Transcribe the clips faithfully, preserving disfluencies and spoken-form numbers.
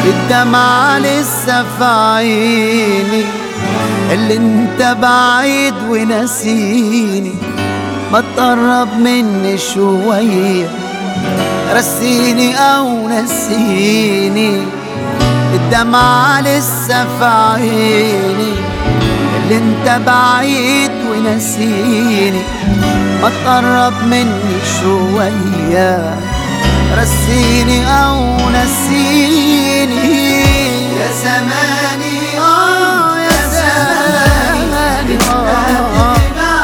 الدمعة لسه في عيني، اللي انت بعيد ونسيني، ما تقرب مني شوية، رسيني او نسيني. الدمعة لسه في عيني، اللي انت بعيد ونسيني، ما تقرب مني شوية، رسيني او نسيني. يا زماني آه يا زماني آه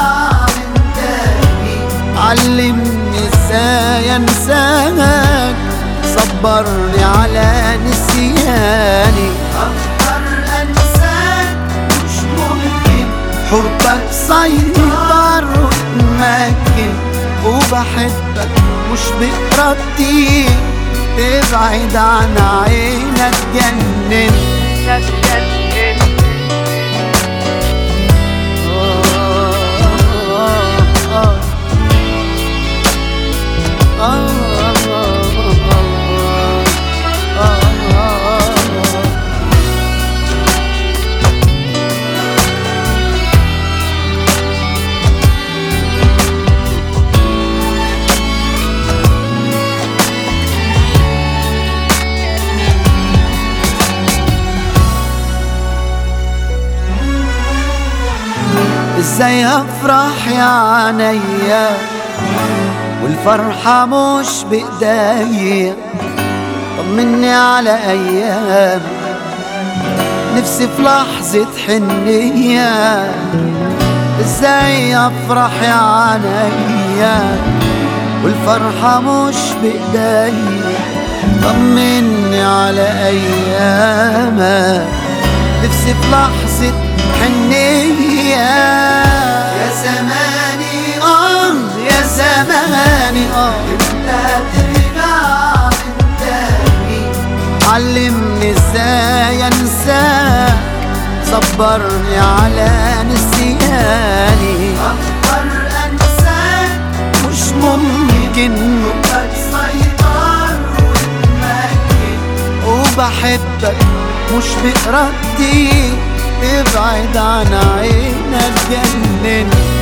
علمني ازاي انساك، صبرني على نسياني. أقدر أنساك مش ممكن، حبك سيطر وتمكن، وبحبك مش بإرادتي، تبعد عن عينك جنن. ازاي افرح يا عينيا والفرحة مش بايديا؟ طمني على ايام نفسي في لحظة حنية. ازاي افرح يا عينيا والفرحة مش بايديا؟ طمني على ايام نفسي في لحظة حنية. يا زماني آه يا زماني آه انت ترجع من تاني، علمني ازاي انساك، صبرني على نسياني. أقدر أنساك مش ممكن، حبك سيطر وتمكن، وبحبك مش بإرادتي، ابعد عن عينك جنن.